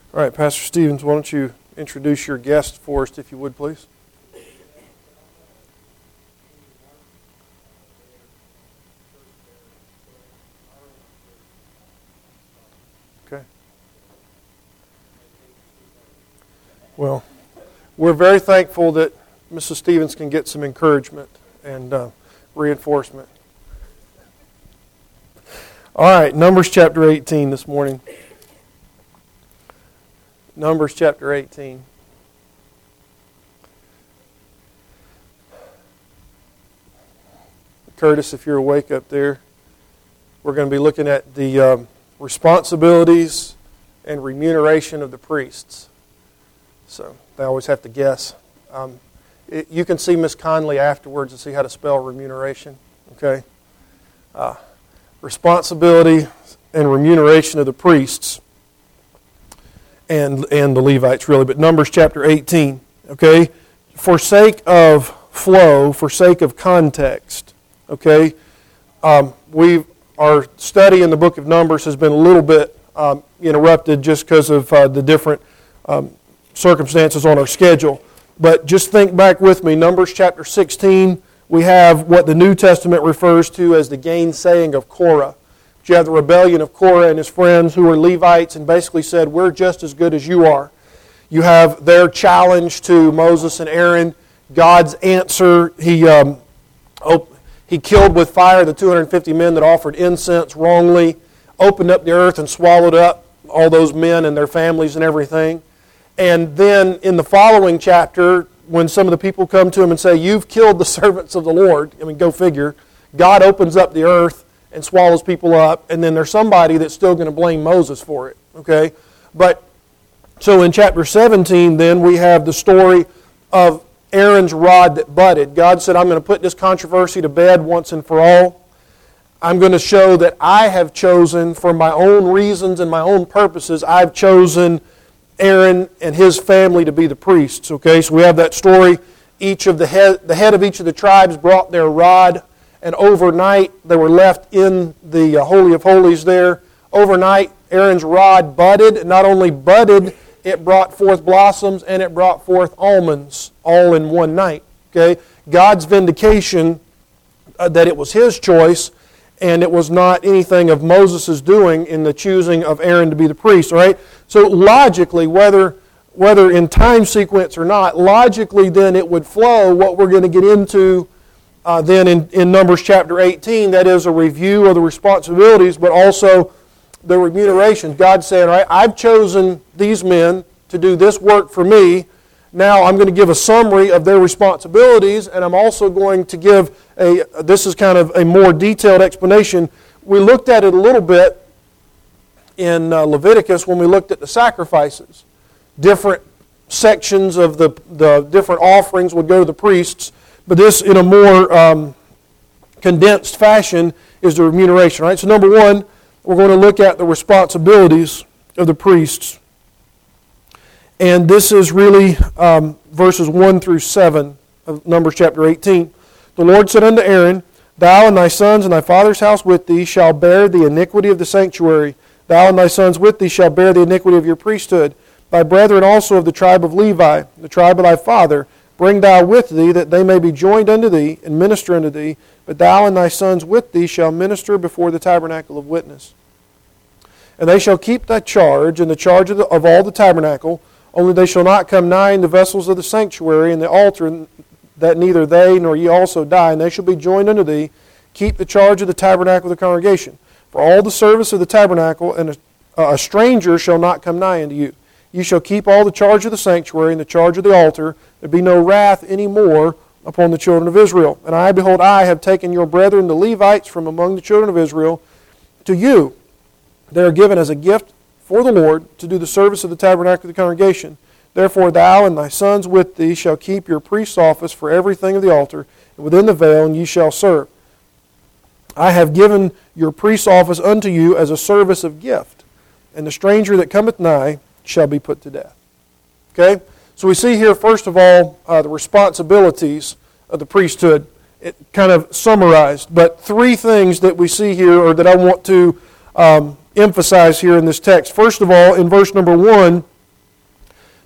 All right, Pastor Stevens, why don't you introduce your guest for us, if you would, please? Okay. Well, we're very thankful that Mrs. Stevens can get some encouragement and reinforcement. All right, Numbers chapter 18 this morning. Numbers chapter 18. Curtis, if you're awake up there, we're going to be looking at the responsibilities and remuneration of the priests. So they always have to guess. You can see Miss Conley afterwards and see how to spell remuneration. Okay? Responsibility and remuneration of the priests. And the Levites, really, but Numbers chapter 18, okay? For sake of flow, for sake of context, okay? Our study in the book of Numbers has been a little bit interrupted just because of the different circumstances on our schedule. But just think back with me, Numbers chapter 16, we have what the New Testament refers to as the gainsaying of Korah. You have the rebellion of Korah and his friends who were Levites and basically said, we're just as good as you are. You have their challenge to Moses and Aaron. God's answer, he killed with fire the 250 men that offered incense wrongly, opened up the earth and swallowed up all those men and their families and everything. And then in the following chapter, when some of the people come to him and say, you've killed the servants of the Lord, I mean, go figure, God opens up the earth and swallows people up, and then there's somebody that's still going to blame Moses for it, okay? But, so in chapter 17, then, we have the story of Aaron's rod that budded. God said, I'm going to put this controversy to bed once and for all. I'm going to show that I have chosen, for my own reasons and my own purposes, I've chosen Aaron and his family to be the priests, okay? So we have that story. The head of each of the tribes brought their rod, and overnight, they were left in the Holy of Holies there. Overnight, Aaron's rod budded. And not only budded, it brought forth blossoms and it brought forth almonds all in one night. Okay, God's vindication that it was His choice and it was not anything of Moses' doing in the choosing of Aaron to be the priest. All right? So logically, whether in time sequence or not, logically then it would flow what we're going to get into then in Numbers chapter 18, that is a review of the responsibilities, but also the remuneration. God said, all right, I've chosen these men to do this work for me. Now I'm going to give a summary of their responsibilities, and I'm also going to give this is kind of a more detailed explanation. We looked at it a little bit in Leviticus when we looked at the sacrifices. Different sections of the different offerings would go to the priests. But this, in a more condensed fashion, is the remuneration. Right? So number one, we're going to look at the responsibilities of the priests. And this is really verses 1 through 7 of Numbers chapter 18. The Lord said unto Aaron, Thou and thy sons and thy father's house with thee shall bear the iniquity of the sanctuary. Thou and thy sons with thee shall bear the iniquity of your priesthood. Thy brethren also of the tribe of Levi, the tribe of thy father, bring thou with thee, that they may be joined unto thee, and minister unto thee. But thou and thy sons with thee shall minister before the tabernacle of witness. And they shall keep thy charge, and the charge of all the tabernacle, only they shall not come nigh in the vessels of the sanctuary and the altar, that neither they nor ye also die, and they shall be joined unto thee. Keep the charge of the tabernacle of the congregation. For all the service of the tabernacle, and a stranger shall not come nigh unto you. You shall keep all the charge of the sanctuary and the charge of the altar. There be no wrath any more upon the children of Israel. And I, behold, I have taken your brethren, the Levites, from among the children of Israel to you. They are given as a gift for the Lord to do the service of the tabernacle of the congregation. Therefore thou and thy sons with thee shall keep your priest's office for everything of the altar, and within the veil, and ye shall serve. I have given your priest's office unto you as a service of gift, and the stranger that cometh nigh shall be put to death. Okay? So we see here, first of all, the responsibilities of the priesthood. It kind of summarized, but three things that we see here, or that I want to emphasize here in this text. First of all, in verse number 1,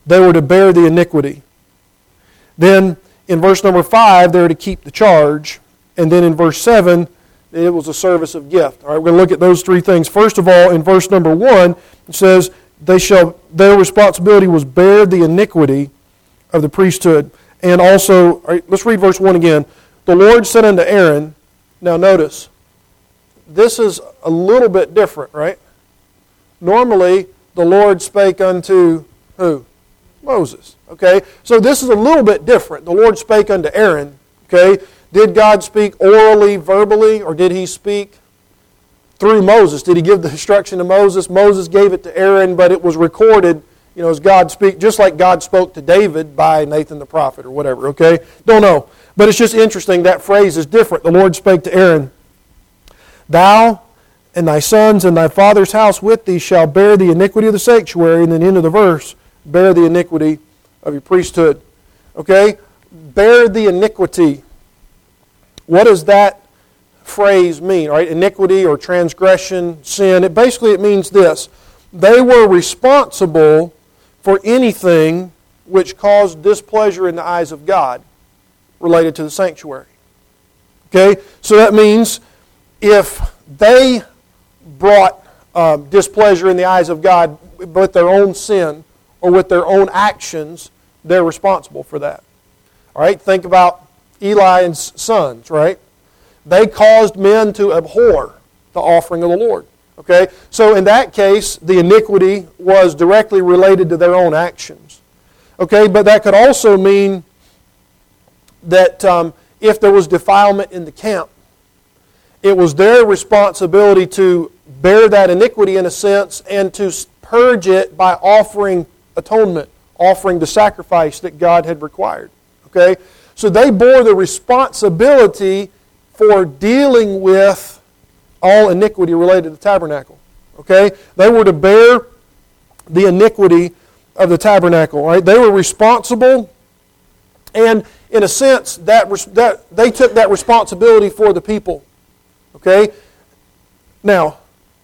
They were to bear the iniquity. Then in verse number 5, they were to keep the charge. And then in verse 7, it was a service of gift. All right, we're going to look at those three things. First of all, in verse number 1, it says, their responsibility was bear the iniquity of the priesthood. And also, all right, let's read verse 1 again. The Lord said unto Aaron, now notice, this is a little bit different, right? Normally, the Lord spake unto who? Moses. Okay, so this is a little bit different. The Lord spake unto Aaron. Okay, did God speak orally, verbally, or did He speak through Moses? Did He give the instruction to Moses? Moses gave it to Aaron, but it was recorded, as God speak, just like God spoke to David by Nathan the prophet or whatever. Okay, don't know, but it's just interesting that phrase is different. The Lord spake to Aaron, thou and thy sons and thy father's house with thee shall bear the iniquity of the sanctuary, and then into the verse, bear the iniquity of your priesthood. Okay, bear the iniquity. What does that phrase mean? Right? Iniquity or transgression, sin. It means this. They were responsible for anything which caused displeasure in the eyes of God related to the sanctuary. Okay? So that means if they brought displeasure in the eyes of God with their own sin or with their own actions, they're responsible for that. All right? Think about Eli and sons, right? They caused men to abhor the offering of the Lord. Okay? So in that case, the iniquity was directly related to their own actions. Okay? But that could also mean that if there was defilement in the camp, it was their responsibility to bear that iniquity in a sense and to purge it by offering atonement, offering the sacrifice that God had required. Okay? So they bore the responsibility for dealing with all iniquity related to the tabernacle. Okay? They were to bear the iniquity of the tabernacle. Right? They were responsible, and in a sense, that they took that responsibility for the people. Okay? Now,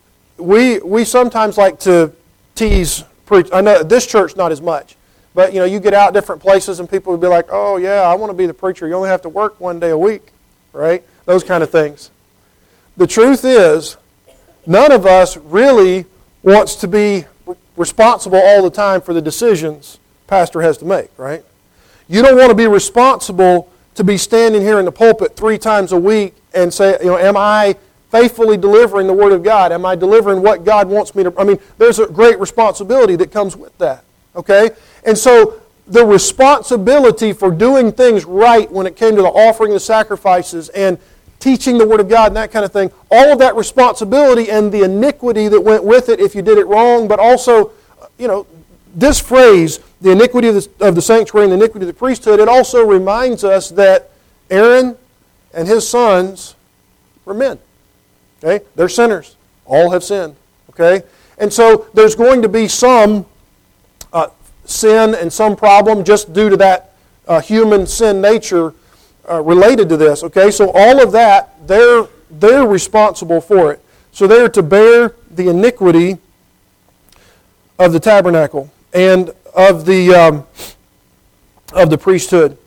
we sometimes like to tease preach. I know this church not as much. But, you get out different places and people would be like, oh, yeah, I want to be the preacher. You only have to work one day a week, right? Those kind of things. The truth is, none of us really wants to be responsible all the time for the decisions pastor has to make, right? You don't want to be responsible to be standing here in the pulpit 3 times a week and say, am I faithfully delivering the Word of God? Am I delivering what God wants me to? There's a great responsibility that comes with that. Okay? And so the responsibility for doing things right when it came to the offering of sacrifices and teaching the Word of God and that kind of thing, all of that responsibility and the iniquity that went with it if you did it wrong, but also, this phrase, the iniquity of the sanctuary and the iniquity of the priesthood, it also reminds us that Aaron and his sons were men. Okay? They're sinners. All have sinned. Okay? And so there's going to be some sin and some problem just due to that human sin nature related to this. Okay, so all of that, they're responsible for it. So they are to bear the iniquity of the tabernacle and of the priesthood.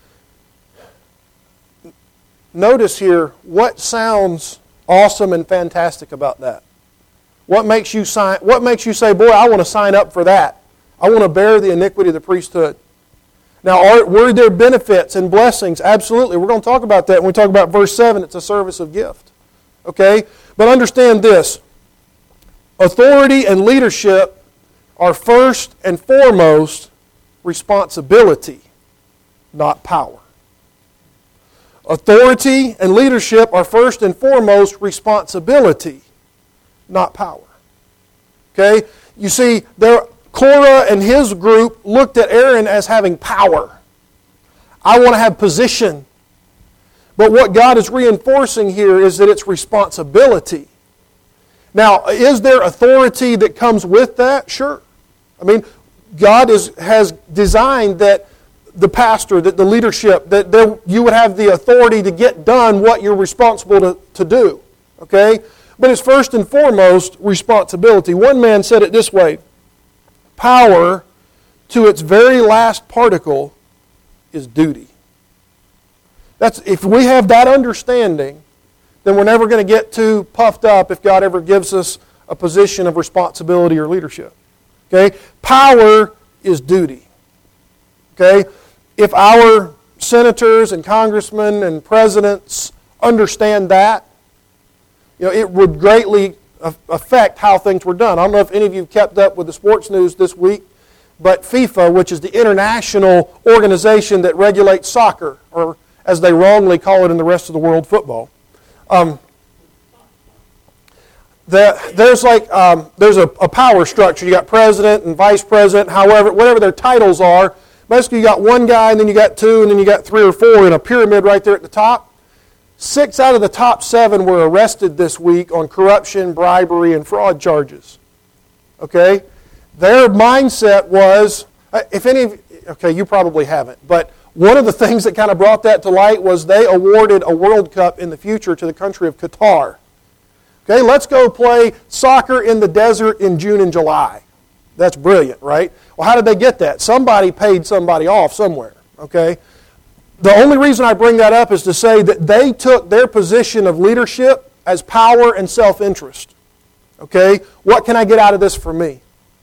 Notice here what sounds awesome and fantastic about that. What makes you say, boy, I want to sign up for that? I want to bear the iniquity of the priesthood. Now, were there benefits and blessings? Absolutely. We're going to talk about that when we talk about verse 7. It's a service of gift. Okay? But understand this. Authority and leadership are first and foremost responsibility, not power. Authority and leadership are first and foremost responsibility, not power. Okay? You see, Korah and his group looked at Aaron as having power. I want to have position. But what God is reinforcing here is that it's responsibility. Now, is there authority that comes with that? Sure. I mean, God has designed that the pastor, that the leadership, that you would have the authority to get done what you're responsible to do. Okay? But it's first and foremost responsibility. One man said it this way: power to its very last particle is duty. If we have that understanding, then we're never going to get too puffed up if God ever gives us a position of responsibility or leadership. Okay? Power is duty. Okay? If our senators and congressmen and presidents understand that, it would greatly affect how things were done. I don't know if any of you kept up with the sports news this week, but FIFA, which is the international organization that regulates soccer, or as they wrongly call it in the rest of the world, football. There's a power structure. You got president and vice president, whatever their titles are. Basically, you got one guy, and then you got two, and then you got three or four in a pyramid right there at the top. 6 out of the top 7 were arrested this week on corruption, bribery, and fraud charges. Okay? Their mindset was, you probably haven't, but one of the things that kind of brought that to light was they awarded a World Cup in the future to the country of Qatar. Okay, let's go play soccer in the desert in June and July. That's brilliant, right? Well, how did they get that? Somebody paid somebody off somewhere, okay? The only reason I bring that up is to say that they took their position of leadership as power and self-interest. Okay? What can I get out of this for me?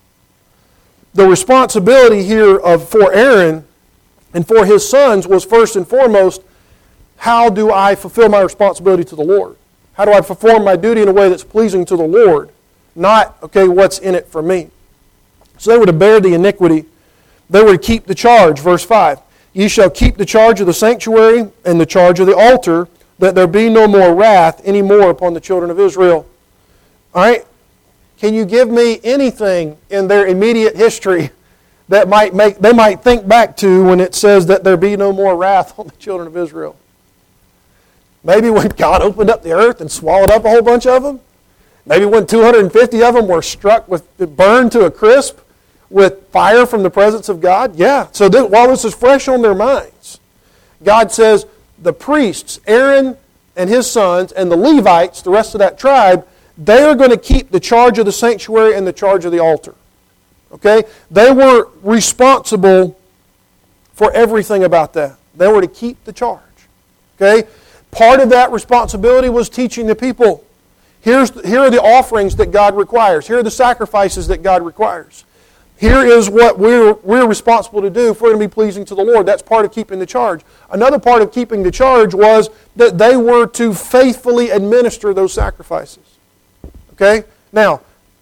The responsibility here for Aaron and for his sons was first and foremost, how do I fulfill my responsibility to the Lord? How do I perform my duty in a way that's pleasing to the Lord? Not, what's in it for me? So they were to bear the iniquity. They were to keep the charge. Verse 5. Ye shall keep the charge of the sanctuary and the charge of the altar, that there be no more wrath any more upon the children of Israel. All right? Can you give me anything in their immediate history that they might think back to when it says that there be no more wrath on the children of Israel? Maybe when God opened up the earth and swallowed up a whole bunch of them? Maybe when 250 of them were burned to a crisp with fire from the presence of God? Yeah. So while this is fresh on their minds, God says the priests, Aaron and his sons, and the Levites, the rest of that tribe, they are going to keep the charge of the sanctuary and the charge of the altar. Okay? They were responsible for everything about that. They were to keep the charge. Okay? Part of that responsibility was teaching the people. Here are the offerings that God requires. Here are the sacrifices that God requires. Here is what we're responsible to do if we're going to be pleasing to the Lord. That's part of keeping the charge. Another part of keeping the charge was that they were to faithfully administer those sacrifices. Okay? Now,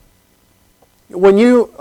when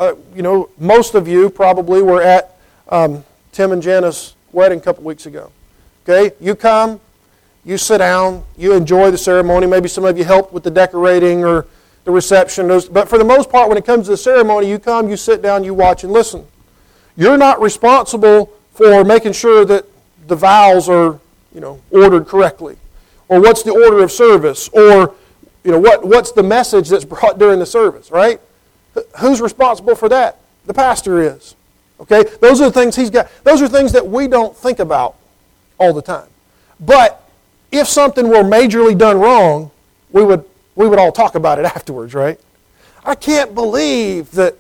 most of you probably were at Tim and Jana's wedding a couple weeks ago. Okay? You come, you sit down, you enjoy the ceremony. Maybe some of you helped with the decorating or the reception. But for the most part, when it comes to the ceremony, you come, you sit down, you watch and listen. You're not responsible for making sure that the vows are, ordered correctly. Or what's the order of service. Or, what's the message that's brought during the service, right? Who's responsible for that? The pastor is. Okay? Those are the things he's got. Those are things that we don't think about all the time. But if something were majorly done wrong, we would all talk about it afterwards, right? I can't believe that,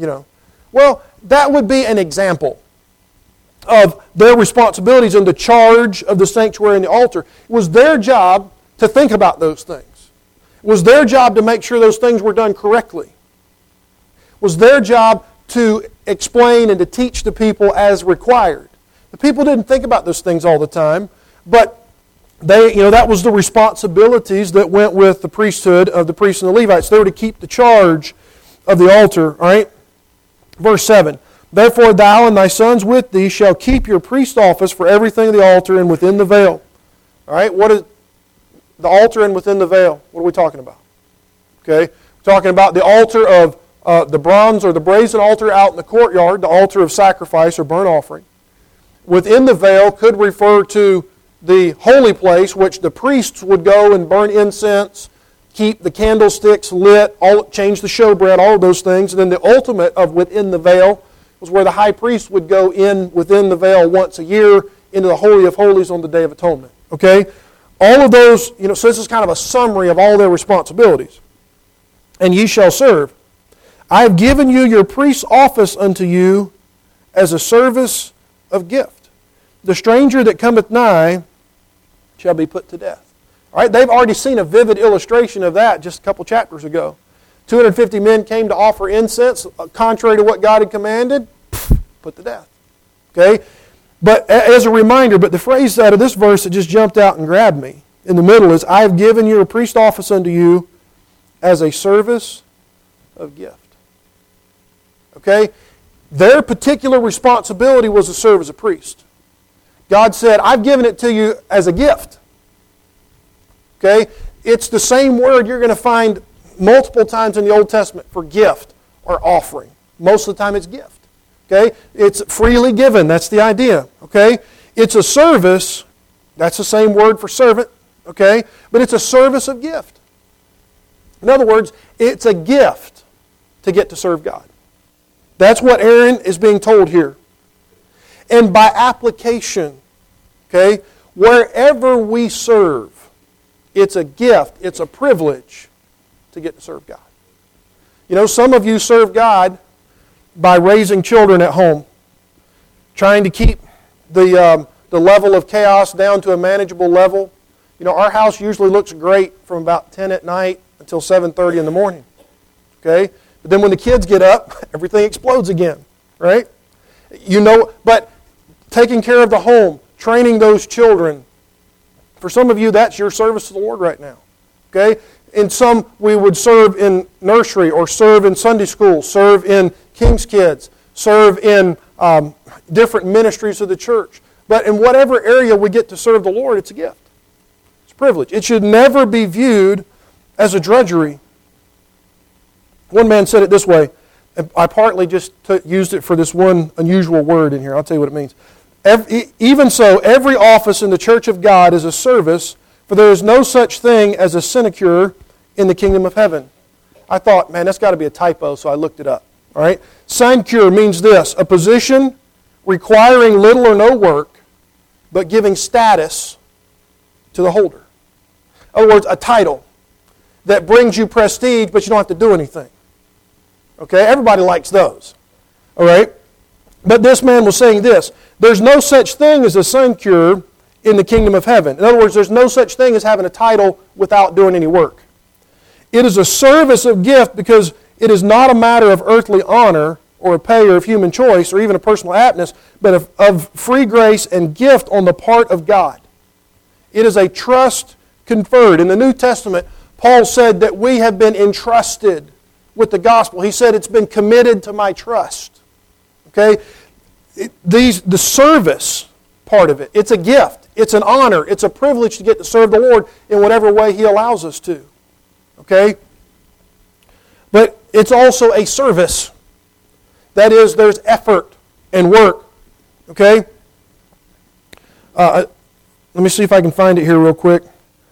Well, that would be an example of their responsibilities and the charge of the sanctuary and the altar. It was their job to think about those things. It was their job to make sure those things were done correctly. It was their job to explain and to teach the people as required. The people didn't think about those things all the time, but that was the responsibilities that went with the priesthood of the priests and the Levites. They were to keep the charge of the altar, all right? Verse 7, Therefore thou and thy sons with thee shall keep your priest office for everything of the altar and within the veil. All right, what is the altar and within the veil? What are we talking about? Okay, we're talking about the altar of the bronze or the brazen altar out in the courtyard, the altar of sacrifice or burnt offering. Within the veil could refer to the holy place, which the priests would go and burn incense, keep the candlesticks lit, change the showbread, all of those things. And then the ultimate of within the veil was where the high priest would go in within the veil once a year into the Holy of Holies on the Day of Atonement. Okay? All of those, so this is kind of a summary of all their responsibilities. And ye shall serve. I have given you your priest's office unto you, as a service of gift. The stranger that cometh nigh shall be put to death. All right, they've already seen a vivid illustration of that just a couple chapters ago. 250 men came to offer incense, contrary to what God had commanded, put to death. Okay? But as a reminder, but the phrase out of this verse that just jumped out and grabbed me in the middle is, I have given you a priest office unto you as a service of gift. Okay? Their particular responsibility was to serve as a priest. God said, I've given it to you as a gift. Okay? It's the same word you're going to find multiple times in the Old Testament for gift or offering. Most of the time it's gift. Okay? It's freely given. That's the idea. Okay? It's a service. That's the same word for servant. Okay? But it's a service of gift. In other words, it's a gift to get to serve God. That's what Aaron is being told here. And by application, okay, wherever we serve, it's a gift, it's a privilege to get to serve God. You know, some of you serve God by raising children at home, trying to keep the level of chaos down to a manageable level. You know, our house usually looks great from about 10 at night until 7:30 in the morning. Okay? But then when the kids get up, everything explodes again, right? You know, but taking care of the home, training those children, for some of you, that's your service to the Lord right now. Okay? In some, we would serve in nursery or serve in Sunday school, serve in King's Kids, serve in different ministries of the church. But in whatever area we get to serve the Lord, it's a gift. It's a privilege. It should never be viewed as a drudgery. One man said it this way, and I partly just used it for this one unusual word in here. I'll tell you what it means. Even so, every office in the church of God is a service, for there is no such thing as a sinecure in the kingdom of heaven. I thought, man, that's got to be a typo, so I looked it up. All right? Sinecure means this, a position requiring little or no work, but giving status to the holder. In other words, a title that brings you prestige, but you don't have to do anything. Okay? Everybody likes those. All right? But this man was saying this, there's no such thing as a sinecure in the kingdom of heaven. In other words, there's no such thing as having a title without doing any work. It is a service of gift because it is not a matter of earthly honor or a pay or of human choice or even a personal aptness, but of free grace and gift on the part of God. It is a trust conferred. In the New Testament, Paul said that we have been entrusted with the gospel. He said it's been committed to my trust. Okay? The service part of it, it's a gift. It's an honor. It's a privilege to get to serve the Lord in whatever way He allows us to. Okay? But it's also a service. That is, there's effort and work. Okay? Let me see if I can find it here real quick.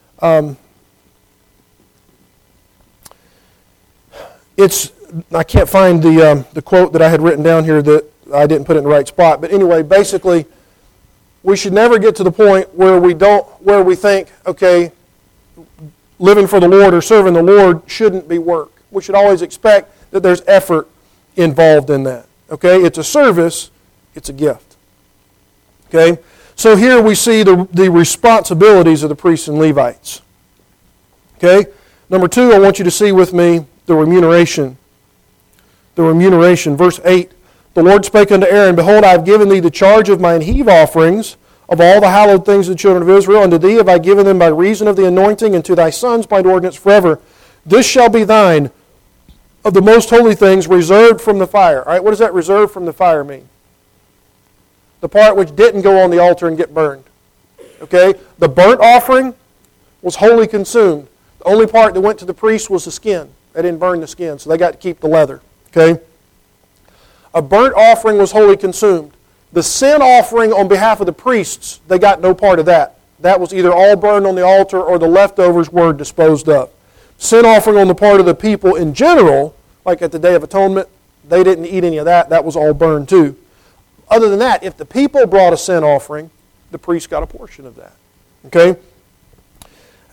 I can't find the quote that I had written down here that I didn't put it in the right spot. But anyway, basically, we should never get to the point where we think, okay, living for the Lord or serving the Lord shouldn't be work. We should always expect that there's effort involved in that. Okay? It's a service, it's a gift. Okay? So here we see the responsibilities of the priests and Levites. Okay? Number 2, I want you to see with me the remuneration. The remuneration. Verse 8, the Lord spake unto Aaron, Behold, I have given thee the charge of mine heave offerings of all the hallowed things of the children of Israel. Unto thee have I given them by reason of the anointing, and to thy sons by ordinance forever. This shall be thine of the most holy things reserved from the fire. All right, what does that reserved from the fire mean? The part which didn't go on the altar and get burned. Okay? The burnt offering was wholly consumed. The only part that went to the priest was the skin. They didn't burn the skin, so they got to keep the leather. Okay? A burnt offering was wholly consumed. The sin offering on behalf of the priests, they got no part of that. That was either all burned on the altar or the leftovers were disposed of. Sin offering on the part of the people in general, like at the Day of Atonement, they didn't eat any of that. That was all burned too. Other than that, if the people brought a sin offering, the priest got a portion of that. Okay?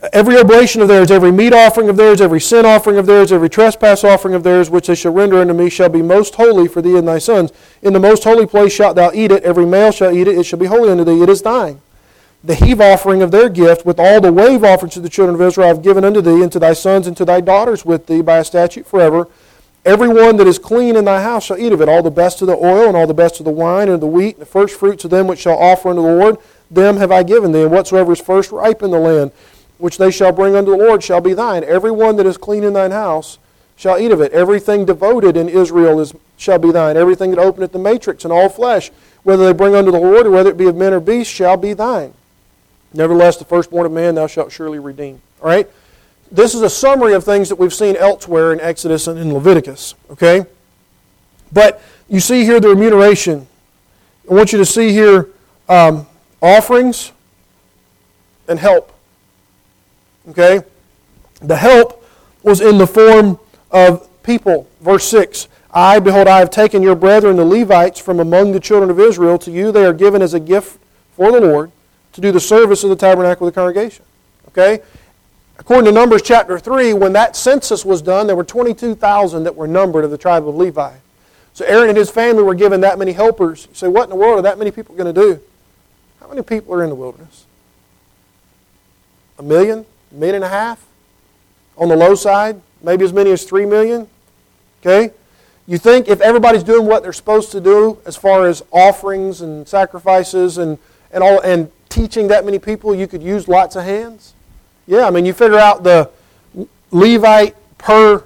Every oblation of theirs, every meat offering of theirs, every sin offering of theirs, every trespass offering of theirs, which they shall render unto me, shall be most holy for thee and thy sons. In the most holy place shalt thou eat it. Every male shall eat it. It shall be holy unto thee. It is thine. The heave offering of their gift, with all the wave offerings to the children of Israel, I have given unto thee, and to thy sons, and to thy daughters with thee, by a statute forever. Every one that is clean in thy house shall eat of it. All the best of the oil, and all the best of the wine, and the wheat, and the first fruits of them which shall offer unto the Lord, them have I given thee. And whatsoever is first ripe in the land, which they shall bring unto the Lord, shall be thine. Every one that is clean in thine house shall eat of it. Everything devoted in Israel shall be thine. Everything that openeth the matrix and all flesh, whether they bring unto the Lord, or whether it be of men or beasts, shall be thine. Nevertheless, the firstborn of man thou shalt surely redeem. All right? This is a summary of things that we've seen elsewhere in Exodus and in Leviticus. Okay? But you see here the remuneration. I want you to see here offerings and help. Okay? The help was in the form of people. Verse 6, behold, I have taken your brethren, the Levites, from among the children of Israel. To you they are given as a gift for the Lord to do the service of the tabernacle of the congregation. Okay? According to Numbers chapter 3, when that census was done, there were 22,000 that were numbered of the tribe of Levi. So Aaron and his family were given that many helpers. You say, what in the world are that many people going to do? How many people are in the wilderness? 1 million? 1.5 million? On the low side, maybe as many as 3 million. Okay? You think if everybody's doing what they're supposed to do as far as offerings and sacrifices and teaching that many people, you could use lots of hands? Yeah, I mean, you figure out the Levite per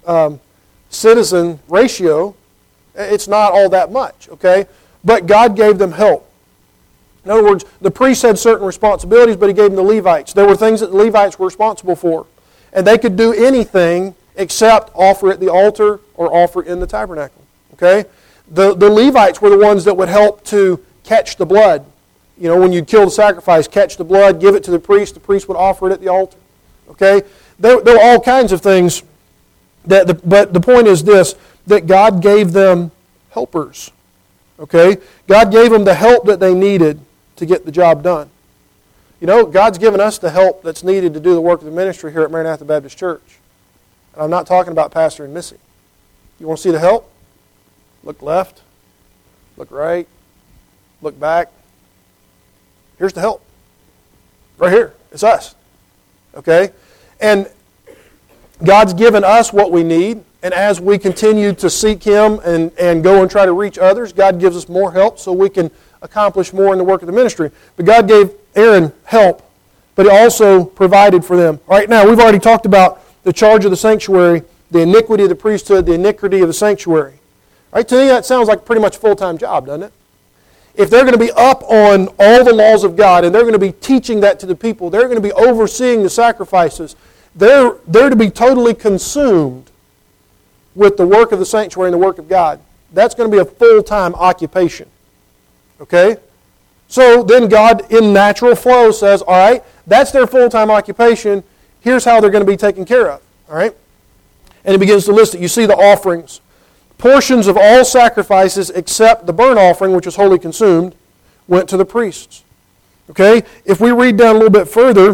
citizen ratio, it's not all that much, okay? But God gave them help. In other words, the priests had certain responsibilities, but He gave them the Levites. There were things that the Levites were responsible for. And they could do anything except offer at the altar or offer in the tabernacle. Okay? The Levites were the ones that would help to catch the blood. You know, when you'd kill the sacrifice, catch the blood, give it to the priest would offer it at the altar. Okay? There were all kinds of things. But the point is this, that God gave them helpers. Okay? God gave them the help that they needed to get the job done. You know, God's given us the help that's needed to do the work of the ministry here at Maranatha Baptist Church. And I'm not talking about Pastor and Missy. You want to see the help? Look left. Look right. Look back. Here's the help. Right here. It's us. Okay? And God's given us what we need. And as we continue to seek Him and go and try to reach others, God gives us more help so we can accomplish more in the work of the ministry. But God gave Aaron help, but He also provided for them. All right, now we've already talked about the charge of the sanctuary, the iniquity of the priesthood, the iniquity of the sanctuary. All right, to me that sounds like pretty much a full-time job, doesn't it? If they're going to be up on all the laws of God and they're going to be teaching that to the people, they're going to be overseeing the sacrifices, they're to be totally consumed with the work of the sanctuary and the work of God. That's going to be a full-time occupation. Okay? So then God, in natural flow, says, all right, that's their full-time occupation. Here's how they're going to be taken care of. All right? And He begins to list it. You see the offerings. Portions of all sacrifices except the burnt offering, which was wholly consumed, went to the priests. Okay? If we read down a little bit further,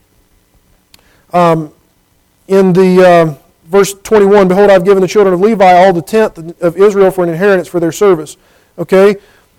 in the verse 21, behold, I've given the children of Levi all the tenth of Israel for an inheritance for their service. Okay?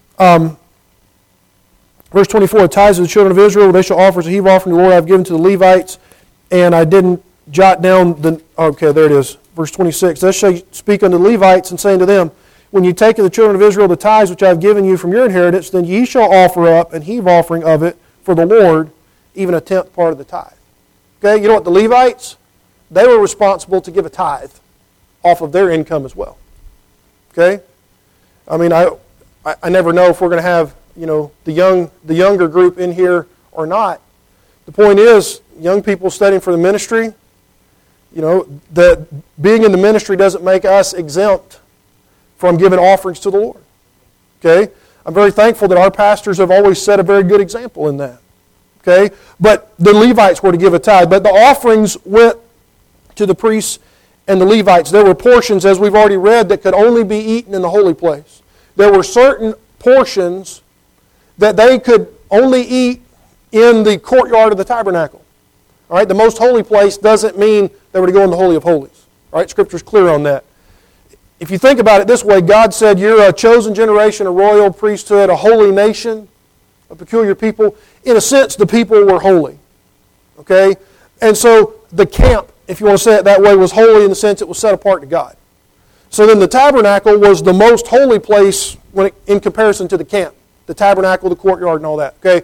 Verse 24, tithes of the children of Israel, they shall offer as a heave offering to the Lord I have given to the Levites. And I didn't jot down okay, there it is. Verse 26, thus shall you speak unto the Levites and saying to them, when you take of the children of Israel the tithes which I have given you from your inheritance, then ye shall offer up an heave offering of it for the Lord, even a tenth part of the tithe. Okay, you know what, the Levites, they were responsible to give a tithe off of their income as well. Okay? I mean, I never know if we're going to have, you know, the younger group in here or not. The point is, young people studying for the ministry, you know, that being in the ministry doesn't make us exempt from giving offerings to the Lord. Okay? I'm very thankful that our pastors have always set a very good example in that. Okay? But the Levites were to give a tithe. But the offerings went to the priests and the Levites. There were portions, as we've already read, that could only be eaten in the holy place. There were certain portions that they could only eat in the courtyard of the tabernacle. All right, the most holy place doesn't mean they were to go in the Holy of Holies. All right, Scripture's clear on that. If you think about it this way, God said, you're a chosen generation, a royal priesthood, a holy nation, a peculiar people. In a sense, the people were holy. Okay? And so the camp, if you want to say it that way, was holy in the sense it was set apart to God. So then the tabernacle was the most holy place in comparison to the camp. The tabernacle, the courtyard, and all that. Okay?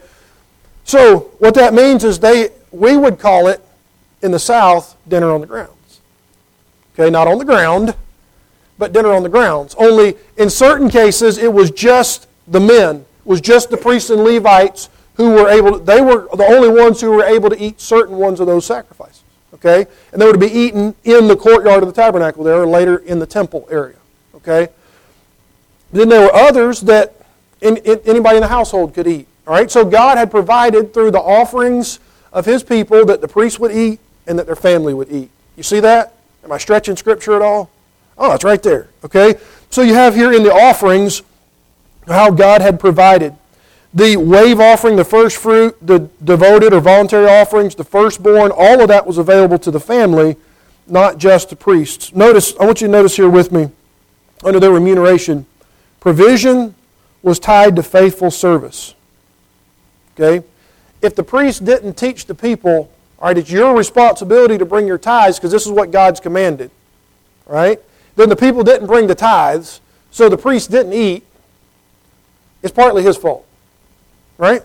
So what that means is we would call it, in the South, dinner on the grounds. Okay? Not on the ground, but dinner on the grounds. Only in certain cases, it was just the men. It was just the priests and Levites who were able to, they were the only ones who were able to eat certain ones of those sacrifices. Okay? And they were to be eaten in the courtyard of the tabernacle there, or later in the temple area. Okay? Then there were others that anybody in the household could eat. All right? So God had provided through the offerings of His people that the priests would eat and that their family would eat. You see that? Am I stretching Scripture at all? Oh, it's right there. Okay? So you have here in the offerings how God had provided. The wave offering, the first fruit, the devoted or voluntary offerings, the firstborn, all of that was available to the family, not just the priests. Notice, I want you to notice here with me, under their remuneration, provision was tied to faithful service. Okay? If the priest didn't teach the people, all right, it's your responsibility to bring your tithes because this is what God's commanded. All right? Then the people didn't bring the tithes, so the priest didn't eat. It's partly his fault. Right?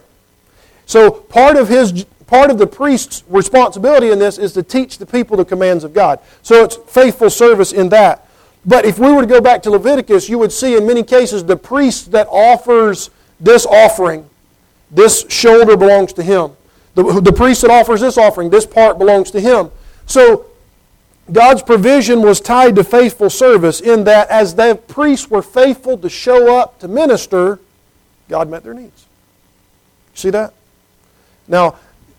So part of the priest's responsibility in this is to teach the people the commands of God. So it's faithful service in that. But if we were to go back to Leviticus, you would see in many cases the priest that offers this offering, this shoulder belongs to him. The priest that offers this offering, this part belongs to him. So God's provision was tied to faithful service in that as the priests were faithful to show up to minister, God met their needs. See that? Now,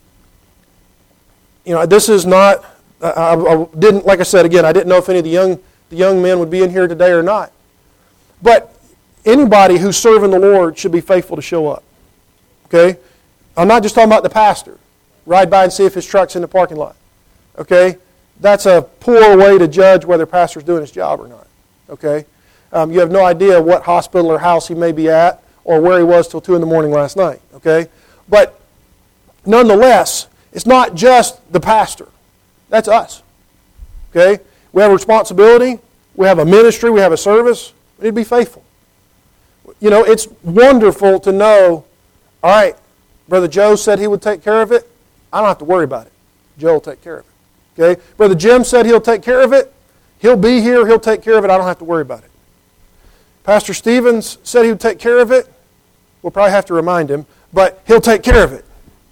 this is not, I didn't, like I said again, I didn't know if any of the young men would be in here today or not. But anybody who's serving the Lord should be faithful to show up. Okay? I'm not just talking about the pastor. Ride by and see if his truck's in the parking lot. Okay? That's a poor way to judge whether a pastor's doing his job or not. Okay? You have no idea what hospital or house he may be at or where he was till 2 in the morning last night. Okay? But nonetheless, it's not just the pastor. That's us. Okay? We have a responsibility. We have a ministry. We have a service. We need to be faithful. It's wonderful to know, all right, Brother Joe said he would take care of it. I don't have to worry about it. Joe will take care of it. Okay? Brother Jim said he'll take care of it. He'll be here. He'll take care of it. I don't have to worry about it. Pastor Stevens said he would take care of it. We'll probably have to remind him, but he'll take care of it.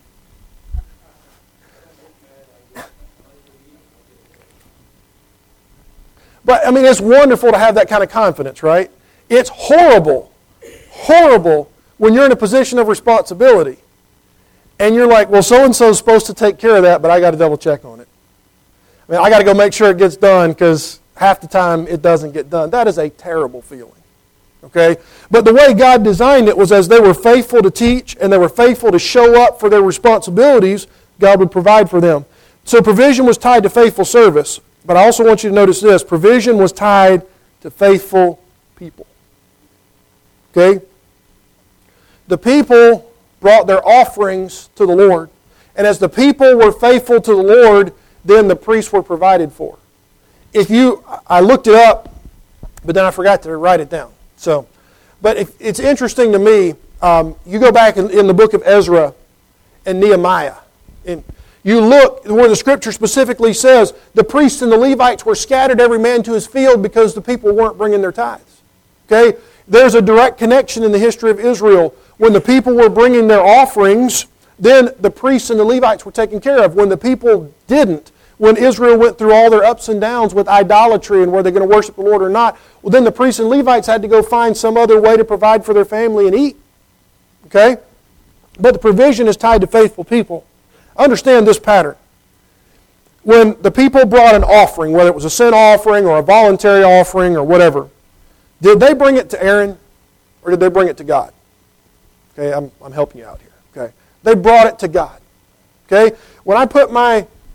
But, it's wonderful to have that kind of confidence, right? It's horrible when you're in a position of responsibility and you're like, well, so-and-so is supposed to take care of that, but I got to double check on it. I got to go make sure it gets done because half the time it doesn't get done. That is a terrible feeling. Okay? But the way God designed it was as they were faithful to teach and they were faithful to show up for their responsibilities, God would provide for them. So provision was tied to faithful service. But I also want you to notice this. Provision was tied to faithful people. Okay? The people brought their offerings to the Lord. And as the people were faithful to the Lord, then the priests were provided for. I looked it up, but then I forgot to write it down. But it's interesting to me, you go back in the book of Ezra and Nehemiah, and you look where the Scripture specifically says the priests and the Levites were scattered every man to his field because the people weren't bringing their tithes. Okay? There's a direct connection in the history of Israel. When the people were bringing their offerings, then the priests and the Levites were taken care of. When the people didn't, when Israel went through all their ups and downs with idolatry and were they going to worship the Lord or not, well, then the priests and Levites had to go find some other way to provide for their family and eat. Okay? But the provision is tied to faithful people. Understand this pattern. When the people brought an offering, whether it was a sin offering or a voluntary offering or whatever, did they bring it to Aaron or did they bring it to God? Okay, I'm helping you out here. Okay, they brought it to God. Okay, when I put my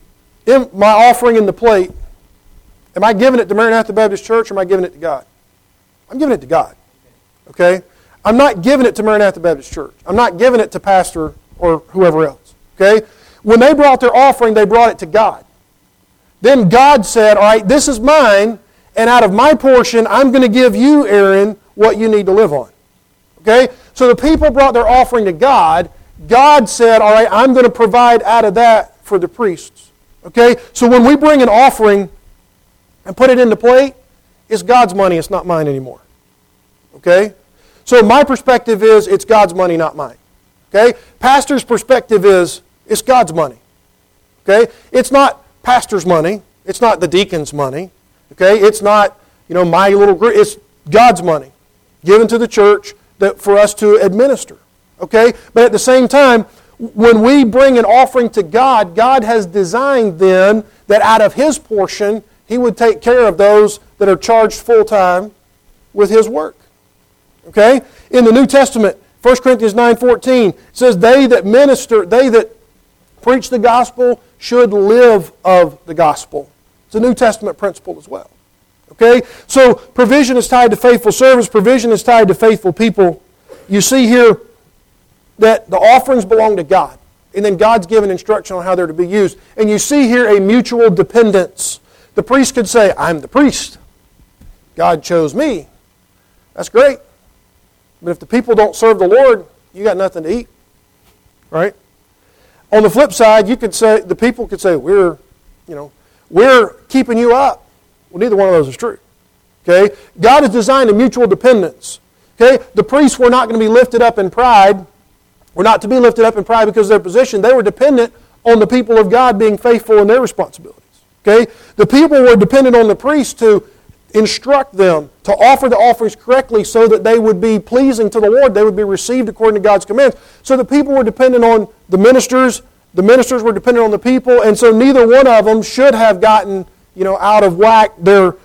my offering in the plate, am I giving it to Maranatha Baptist Church or am I giving it to God? I'm giving it to God. Okay? I'm not giving it to Maranatha Baptist Church. I'm not giving it to pastor or whoever else. Okay? When they brought their offering, they brought it to God. Then God said, all right, this is mine, and out of my portion, I'm going to give you, Aaron, what you need to live on. Okay? So the people brought their offering to God. God said, all right, I'm going to provide out of that for the priests. Okay? So when we bring an offering and put it in the plate, it's God's money, it's not mine anymore. Okay? So my perspective is, it's God's money, not mine. Okay? Pastor's perspective is, it's God's money. Okay? It's not pastor's money. It's not the deacon's money. Okay? It's not, my little group. It's God's money given to the church for us to administer. Okay? But at the same time, when we bring an offering to God, God has designed then that out of His portion, He would take care of those that are charged full-time with His work. Okay? In the New Testament, 1 Corinthians 9:14, it says, they that preach the gospel should live of the gospel. It's a New Testament principle as well. Okay? So provision is tied to faithful service. Provision is tied to faithful people. You see here that the offerings belong to God. And then God's given instruction on how they're to be used. And you see here a mutual dependence. The priest could say, I'm the priest. God chose me. That's great. But if the people don't serve the Lord, you got nothing to eat. Right? On the flip side, the people could say, we're keeping you up. Well, neither one of those is true. Okay? God has designed a mutual dependence. Okay? The priests were not going to be lifted up in pride. Were not to be lifted up in pride because of their position. They were dependent on the people of God being faithful in their responsibilities. Okay? The people were dependent on the priests to instruct them to offer the offerings correctly so that they would be pleasing to the Lord. They would be received according to God's commands. So the people were dependent on the ministers. The ministers were dependent on the people. And so neither one of them should have gotten, out of whack their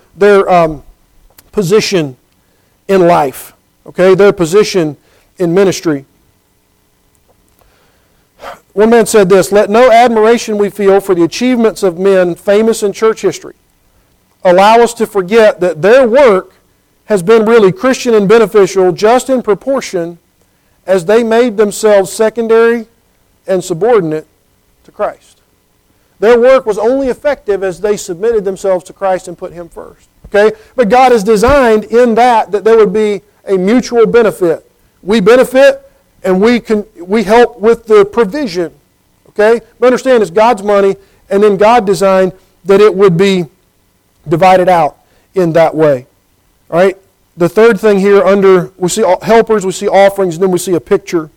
position in life. Okay? Their position in ministry. One man said this, let no admiration we feel for the achievements of men famous in church history allow us to forget that their work has been really Christian and beneficial just in proportion as they made themselves secondary and subordinate to Christ. Their work was only effective as they submitted themselves to Christ and put Him first. Okay? But God has designed in that there would be a mutual benefit. We benefit and we help with the provision. Okay? But understand it's God's money, and then God designed that it would be divided out in that way. All right? The third thing here we see helpers, we see offerings, and then we see a picture.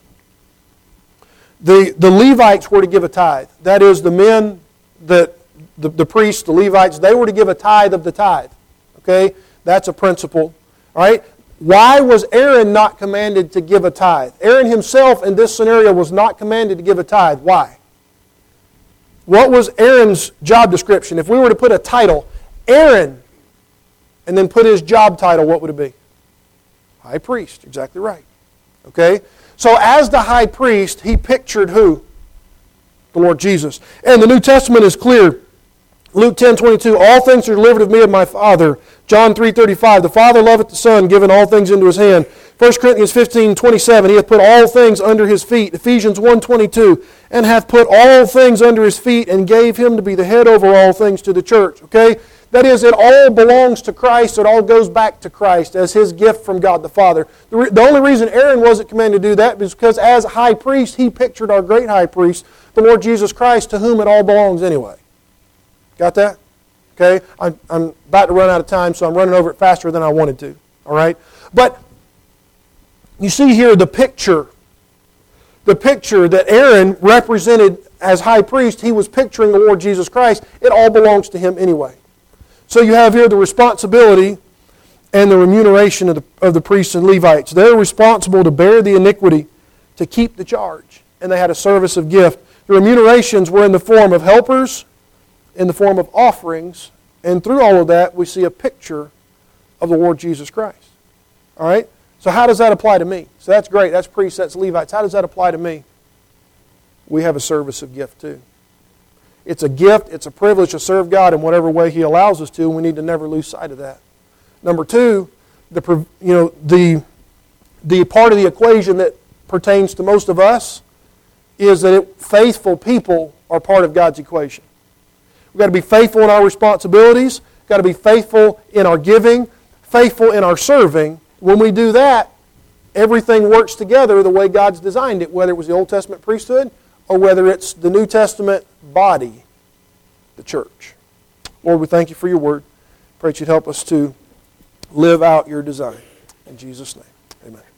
The Levites were to give a tithe. That is, the men, the priests, the Levites, they were to give a tithe of the tithe. Okay? That's a principle. All right? Why was Aaron not commanded to give a tithe? Aaron himself in this scenario was not commanded to give a tithe. Why? What was Aaron's job description? If we were to put a title, Aaron, and then put his job title, what would it be? High priest. Exactly right. Okay? So as the high priest, he pictured who? The Lord Jesus. And the New Testament is clear. Luke 10:22, all things are delivered of me of my Father. John 3:35, the Father loveth the Son, giving all things into His hand. 1 Corinthians 15:27, He hath put all things under His feet. Ephesians 1:22, and hath put all things under His feet, and gave Him to be the head over all things to the church. Okay? That is, it all belongs to Christ. It all goes back to Christ as His gift from God the Father. The only reason Aaron wasn't commanded to do that is because as high priest, he pictured our great high priest, the Lord Jesus Christ, to whom it all belongs anyway. Got that? Okay? I'm about to run out of time, so I'm running over it faster than I wanted to. All right? But you see here the picture that Aaron represented as high priest. He was picturing the Lord Jesus Christ. It all belongs to Him anyway. So you have here the responsibility and the remuneration of the priests and Levites. They're responsible to bear the iniquity, to keep the charge. And they had a service of gift. The remunerations were in the form of helpers, in the form of offerings, and through all of that we see a picture of the Lord Jesus Christ. All right? So how does that apply to me? So that's great. That's priests, that's Levites. How does that apply to me? We have a service of gift too. It's a gift, it's a privilege to serve God in whatever way He allows us to, and we need to never lose sight of that. Number two, the part of the equation that pertains to most of us is that faithful people are part of God's equation. We've got to be faithful in our responsibilities, we've got to be faithful in our giving, faithful in our serving. When we do that, everything works together the way God's designed it, whether it was the Old Testament priesthood or whether it's the New Testament body, the church. Lord, we thank You for Your word. Pray that You'd help us to live out Your design. In Jesus' name, amen.